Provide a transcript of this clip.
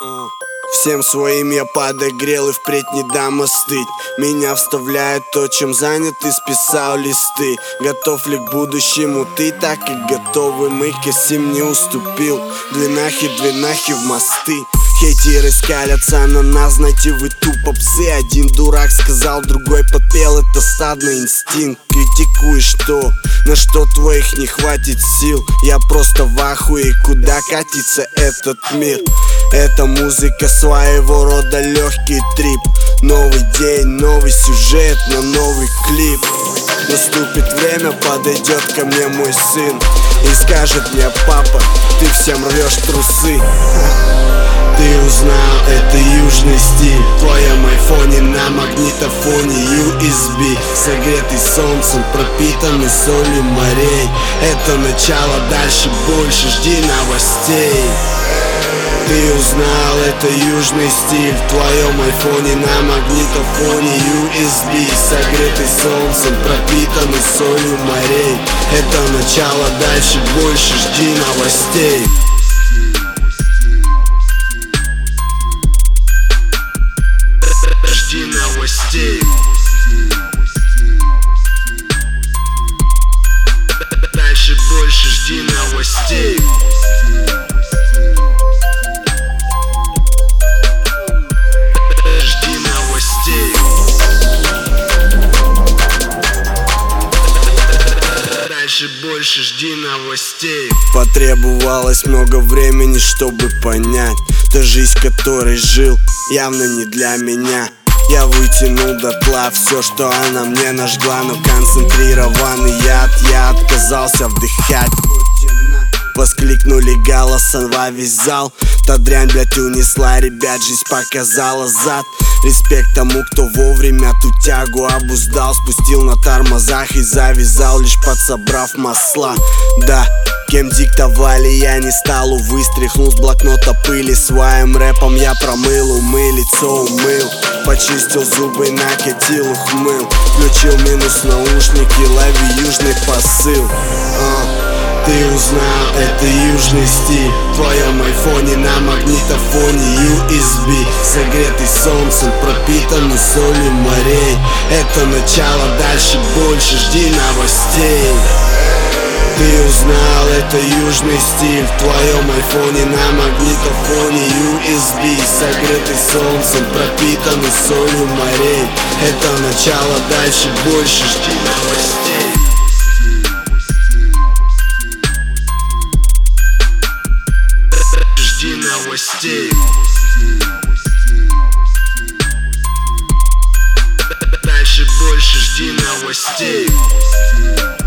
Всем своим я подогрел и впредь не дам остыть. Меня вставляет то, чем занят, и списал листы. Готов ли к будущему ты, так и готовы мы. Косим не уступил, длинахи в мосты. Хейтеры скалятся на нас, знаете, вы тупо псы. Один дурак сказал, другой подпел, это стадный инстинкт. Критикуешь то, на что твоих не хватит сил. Я просто в ахуе, куда катится этот мир. Эта музыка своего рода легкий трип. Новый день, новый сюжет на новый клип. Наступит время, подойдет ко мне мой сын и скажет мне: папа, ты всем рвешь трусы. Ты узнал, это южный стиль. В твоем айфоне на магнитофоне USB, согретый солнцем, пропитанный солью морей. Это начало, дальше больше, жди новостей. Ты узнал, это южный стиль. В твоем айфоне на магнитофоне USB, согретый солнцем, пропитанный солью морей. Это начало, дальше больше, жди новостей. Жди новостей. Дальше больше, жди новостей. Жди новостей. Дальше больше, жди новостей. Потребовалось много времени, чтобы понять, та жизнь, которой жил, явно не для меня. Я вытянул дотла все, что она мне нажгла, но концентрированный яд я отказался вдыхать. Воскликнули голосом во весь зал. Та дрянь, блядь, унесла ребят, жизнь показала зад. Респект тому, кто вовремя ту тягу обуздал, спустил на тормозах и завязал, лишь подсобрав масла. Да, кем диктовали, я не стал, увы, стряхнул с блокнота пыли. Своим рэпом я промыл умы, лицо умыл, почистил зубы, накатил, ухмыл. Включил минус наушники, лови южный посыл. Ты узнал, это южный стиль. В твоем айфоне на магнитофоне USB, согретый солнцем, пропитанный солью морей. Это начало, дальше больше, жди новостей. Ты узнал, это южный стиль. В твоем айфоне на магнитофоне USB, согретый солнцем, пропитанный солью морей. Это начало, дальше больше, жди новостей. Жди новостей. Дальше больше, жди новостей.